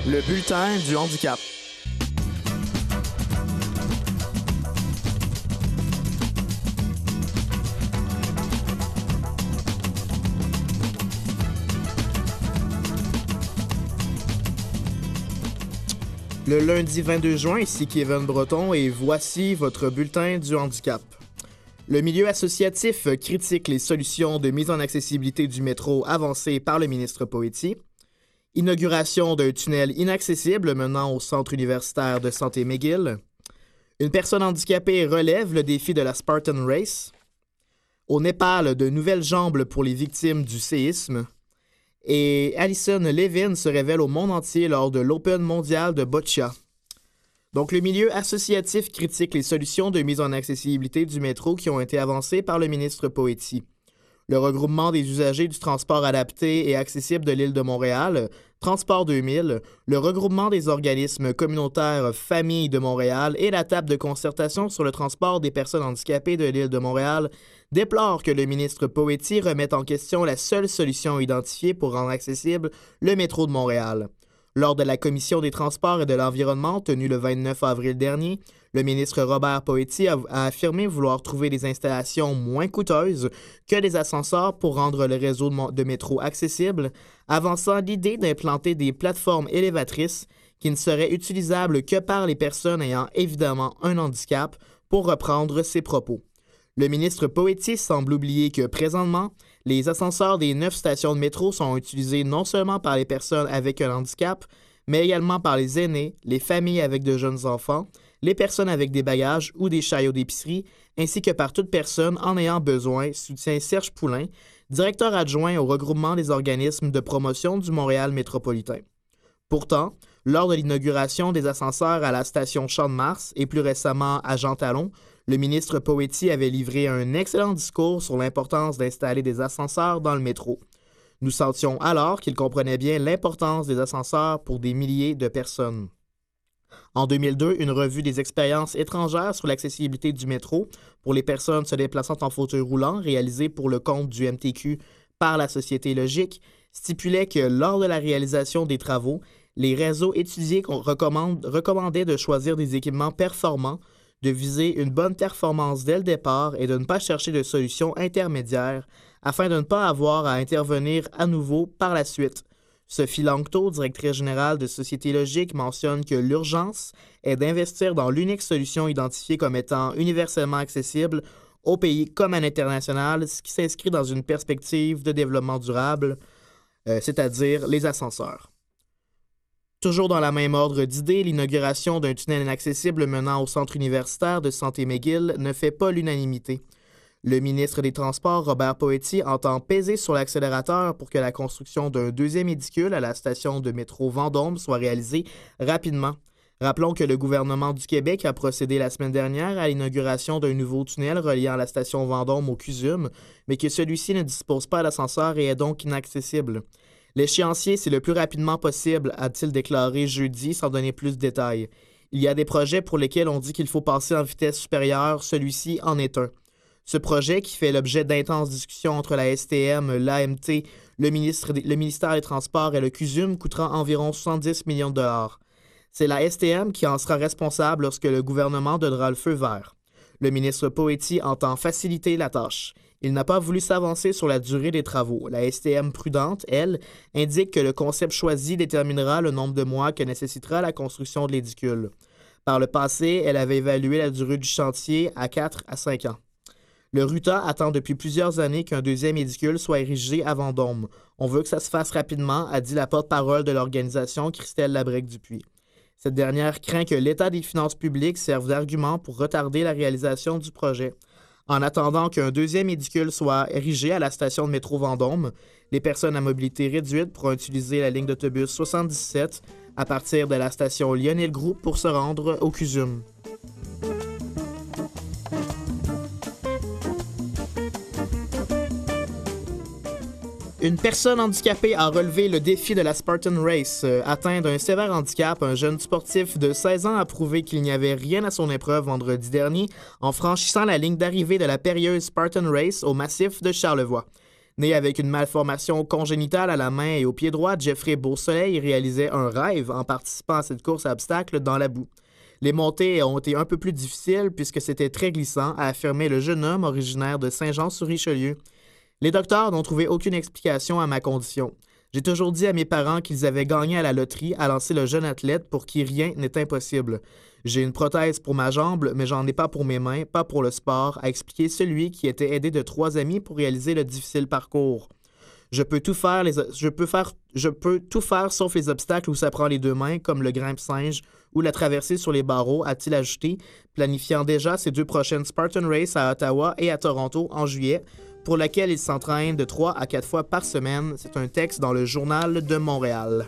Le bulletin du handicap. Le lundi 22 juin, ici Kevin Breton et voici votre bulletin du handicap. Le milieu associatif critique les solutions de mise en accessibilité du métro avancées par le ministre Poetti. Inauguration d'un tunnel inaccessible menant au Centre universitaire de santé McGill. Une personne handicapée relève le défi de la Spartan Race. Au Népal, de nouvelles jambes pour les victimes du séisme. Et Alison Levin se révèle au monde entier lors de l'Open mondial de boccia. Donc, le milieu associatif critique les solutions de mise en accessibilité du métro qui ont été avancées par le ministre Poetti. Le regroupement des usagers du transport adapté et accessible de l'île de Montréal, Transport 2000, le regroupement des organismes communautaires Famille de Montréal et la table de concertation sur le transport des personnes handicapées de l'île de Montréal déplorent que le ministre Poetti remette en question la seule solution identifiée pour rendre accessible le métro de Montréal. Lors de la Commission des transports et de l'environnement tenue le 29 avril dernier, le ministre Robert Poetti a affirmé vouloir trouver des installations moins coûteuses que les ascenseurs pour rendre le réseau de métro accessible, avançant l'idée d'implanter des plateformes élévatrices qui ne seraient utilisables que par les personnes ayant évidemment un handicap, pour reprendre ses propos. Le ministre Poetti semble oublier que, présentement, les ascenseurs des 9 stations de métro sont utilisés non seulement par les personnes avec un handicap, mais également par les aînés, les familles avec de jeunes enfants, les personnes avec des bagages ou des chariots d'épicerie, ainsi que par toute personne en ayant besoin, soutient Serge Poulain, directeur adjoint au regroupement des organismes de promotion du Montréal métropolitain. Pourtant, lors de l'inauguration des ascenseurs à la station Champ-de-Mars et plus récemment à Jean-Talon, le ministre Poetti avait livré un excellent discours sur l'importance d'installer des ascenseurs dans le métro. Nous sentions alors qu'il comprenait bien l'importance des ascenseurs pour des milliers de personnes. En 2002, une revue des expériences étrangères sur l'accessibilité du métro pour les personnes se déplaçant en fauteuil roulant, réalisée pour le compte du MTQ par la Société Logique, stipulait que lors de la réalisation des travaux, les réseaux étudiés recommandaient de choisir des équipements performants, de viser une bonne performance dès le départ et de ne pas chercher de solutions intermédiaires afin de ne pas avoir à intervenir à nouveau par la suite. Sophie Langto, directrice générale de Société Logique, mentionne que l'urgence est d'investir dans l'unique solution identifiée comme étant universellement accessible au pays comme à l'international, ce qui s'inscrit dans une perspective de développement durable, c'est-à-dire les ascenseurs. Toujours dans la même ordre d'idées, l'inauguration d'un tunnel inaccessible menant au Centre universitaire de santé McGill ne fait pas l'unanimité. Le ministre des Transports, Robert Poetti, entend peser sur l'accélérateur pour que la construction d'un deuxième édicule à la station de métro Vendôme soit réalisée rapidement. Rappelons que le gouvernement du Québec a procédé la semaine dernière à l'inauguration d'un nouveau tunnel reliant la station Vendôme au CUSUM, mais que celui-ci ne dispose pas d'ascenseur et est donc inaccessible. L'échéancier, c'est le plus rapidement possible, a-t-il déclaré jeudi sans donner plus de détails. Il y a des projets pour lesquels on dit qu'il faut passer en vitesse supérieure, celui-ci en est un. Ce projet, qui fait l'objet d'intenses discussions entre la STM, l'AMT, le ministère des Transports et le CUSUM, coûtera environ 70 millions de dollars. C'est la STM qui en sera responsable lorsque le gouvernement donnera le feu vert. Le ministre Poetti entend faciliter la tâche. Il n'a pas voulu s'avancer sur la durée des travaux. La STM prudente, elle, indique que le concept choisi déterminera le nombre de mois que nécessitera la construction de l'édicule. Par le passé, elle avait évalué la durée du chantier à 4 à 5 ans. Le RUTA attend depuis plusieurs années qu'un deuxième édicule soit érigé à Vendôme. On veut que ça se fasse rapidement, a dit la porte-parole de l'organisation, Christelle Labrec-Dupuis. Cette dernière craint que l'état des finances publiques serve d'argument pour retarder la réalisation du projet. En attendant qu'un deuxième édicule soit érigé à la station de métro Vendôme, les personnes à mobilité réduite pourront utiliser la ligne d'autobus 77 à partir de la station Lionel Group pour se rendre au CUSUM. Une personne handicapée a relevé le défi de la Spartan Race. Atteint d'un sévère handicap, un jeune sportif de 16 ans a prouvé qu'il n'y avait rien à son épreuve vendredi dernier en franchissant la ligne d'arrivée de la périlleuse Spartan Race au massif de Charlevoix. Né avec une malformation congénitale à la main et au pied droit, Jeffrey Beausoleil réalisait un rêve en participant à cette course à obstacles dans la boue. Les montées ont été un peu plus difficiles puisque c'était très glissant, a affirmé le jeune homme originaire de Saint-Jean-sur-Richelieu. Les docteurs n'ont trouvé aucune explication à ma condition. J'ai toujours dit à mes parents qu'ils avaient gagné à la loterie à lancer le jeune athlète pour qui rien n'est impossible. J'ai une prothèse pour ma jambe, mais j'en ai pas pour mes mains, pas pour le sport, a expliqué celui qui était aidé de 3 amis pour réaliser le difficile parcours. Je peux tout faire sauf les obstacles où ça prend les 2 mains, comme le grimpe-singe ou la traversée sur les barreaux, a-t-il ajouté, planifiant déjà ses 2 prochaines Spartan Race à Ottawa et à Toronto en juillet, pour laquelle il s'entraîne de 3 à 4 fois par semaine. C'est un texte dans le Journal de Montréal.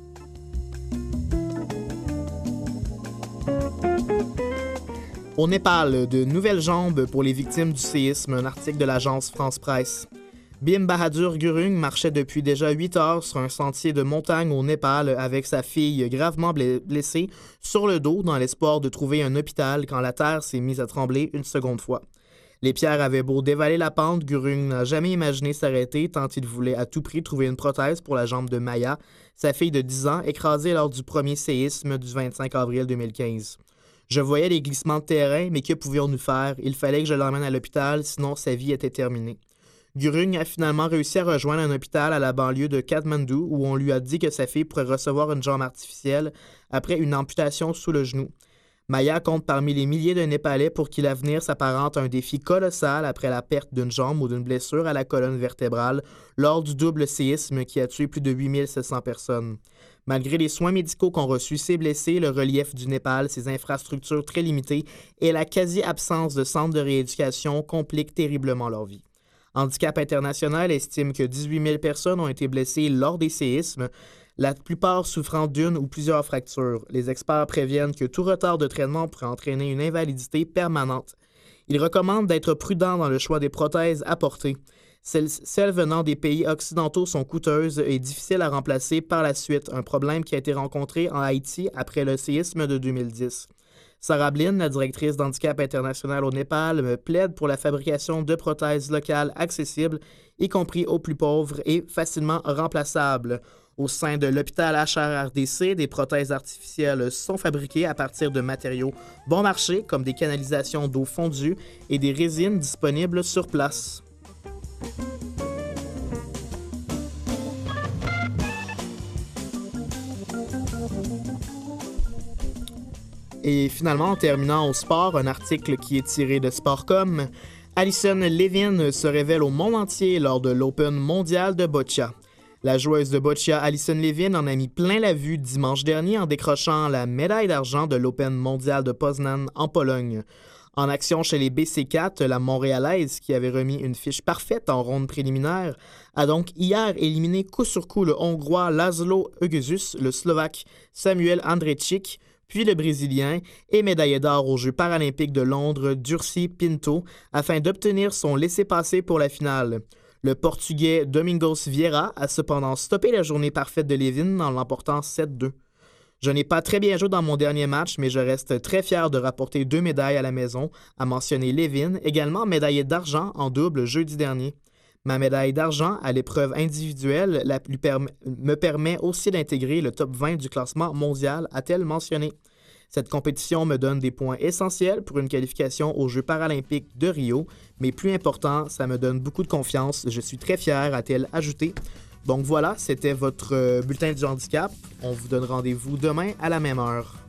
Au Népal, de nouvelles jambes pour les victimes du séisme, un article de l'agence France-Presse. Bhim Bahadur Gurung marchait depuis déjà 8 heures sur un sentier de montagne au Népal avec sa fille gravement blessée sur le dos dans l'espoir de trouver un hôpital quand la terre s'est mise à trembler une seconde fois. Les pierres avaient beau dévaler la pente, Gurung n'a jamais imaginé s'arrêter tant il voulait à tout prix trouver une prothèse pour la jambe de Maya, sa fille de 10 ans, écrasée lors du premier séisme du 25 avril 2015. Je voyais les glissements de terrain, mais que pouvions-nous faire? Il fallait que je l'emmène à l'hôpital, sinon sa vie était terminée. Gurung a finalement réussi à rejoindre un hôpital à la banlieue de Katmandou où on lui a dit que sa fille pourrait recevoir une jambe artificielle après une amputation sous le genou. Maya compte parmi les milliers de Népalais pour qui l'avenir s'apparente à un défi colossal après la perte d'une jambe ou d'une blessure à la colonne vertébrale lors du double séisme qui a tué plus de 8700 personnes. Malgré les soins médicaux qu'ont reçus ces blessés, le relief du Népal, ses infrastructures très limitées et la quasi-absence de centres de rééducation compliquent terriblement leur vie. Handicap International estime que 18 000 personnes ont été blessées lors des séismes, la plupart souffrant d'une ou plusieurs fractures. Les experts préviennent que tout retard de traitement pourrait entraîner une invalidité permanente. Ils recommandent d'être prudents dans le choix des prothèses à porter. Celles venant des pays occidentaux sont coûteuses et difficiles à remplacer par la suite, un problème qui a été rencontré en Haïti après le séisme de 2010. Sarah Blin, la directrice d'Handicap International au Népal, me plaide pour la fabrication de prothèses locales accessibles, y compris aux plus pauvres et facilement remplaçables. Au sein de l'hôpital HRRDC, des prothèses artificielles sont fabriquées à partir de matériaux bon marché, comme des canalisations d'eau fondue et des résines disponibles sur place. Et finalement, en terminant au sport, un article qui est tiré de Sportcom, Alison Levin se révèle au monde entier lors de l'Open mondial de boccia. La joueuse de boccia Alison Levin en a mis plein la vue dimanche dernier en décrochant la médaille d'argent de l'Open mondial de Poznan en Pologne. En action chez les BC4, la Montréalaise, qui avait remis une fiche parfaite en ronde préliminaire, a donc hier éliminé coup sur coup le Hongrois Laszlo Ögözus, le Slovaque Samuel Andrzejczyk, puis le Brésilien et médaillé d'or aux Jeux paralympiques de Londres, Durci Pinto, afin d'obtenir son laissez-passer pour la finale. Le Portugais Domingos Vieira a cependant stoppé la journée parfaite de Levin en l'emportant 7-2. Je n'ai pas très bien joué dans mon dernier match, mais je reste très fier de rapporter 2 médailles à la maison, a mentionné Levin, également médaillé d'argent en double jeudi dernier. Ma médaille d'argent à l'épreuve individuelle me permet aussi d'intégrer le top 20 du classement mondial, a-t-elle mentionné. Cette compétition me donne des points essentiels pour une qualification aux Jeux paralympiques de Rio, mais plus important, ça me donne beaucoup de confiance. Je suis très fier, a-t-elle ajouté. Donc voilà, c'était votre bulletin du handicap. On vous donne rendez-vous demain à la même heure.